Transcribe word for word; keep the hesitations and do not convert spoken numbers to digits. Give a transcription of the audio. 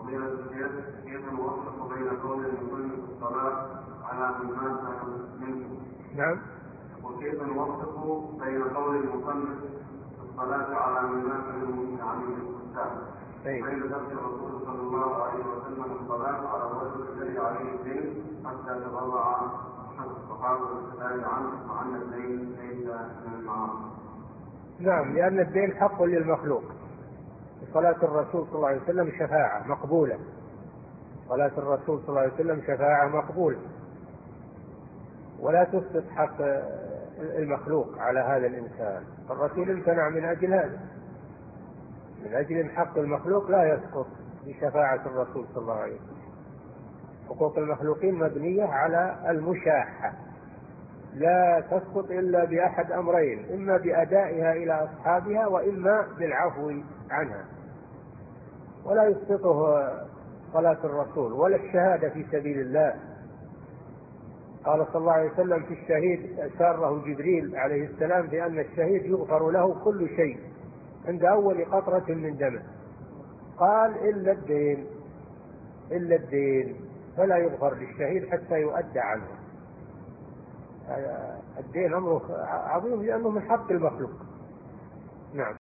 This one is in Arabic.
كيف نوفق بين قول المصلي في الصلاة على من مات منكم؟ نعم. وكيف نوفق بين قول المصلي في الصلاة على من مات منهم عن الإسلام؟ بين ذكر الرسول صلى الله عليه وسلم الصلاة على الرجل الذي عليه الدين حتى تبرع أحد الصحابة والسلام عنه وعن الدين ليس من المعاصي. نعم، لأن الدين حق للمخلوق. صلاة الرسول صلى الله عليه وسلم شفاعة مقبولة. صلاة الرسول صلى الله عليه وسلم شفاعة مقبولة، ولا تسقط حق المخلوق على هذا الإنسان. الرسول امتنع من أجل هذا، من أجل أن حق المخلوق لا يسقط بشفاعة الرسول صلى الله عليه وسلم. حقوق المخلوقين مبنية على المشاحة، لا تسقط إلا بأحد أمرين: إما بأدائها إلى أصحابها، وإما بالعفو عنها. ولا يسقطه صلاة الرسول ولا الشهادة في سبيل الله. قال صلى الله عليه وسلم في الشهيد: ساره جبريل عليه السلام بأن الشهيد يغفر له كل شيء عند أول قطرة من دمه، قال إلا الدين، إلا الدين فلا يغفر للشهيد حتى يؤدى عنه. الدين أمره عظيم لأنه من حق المخلوق. نعم.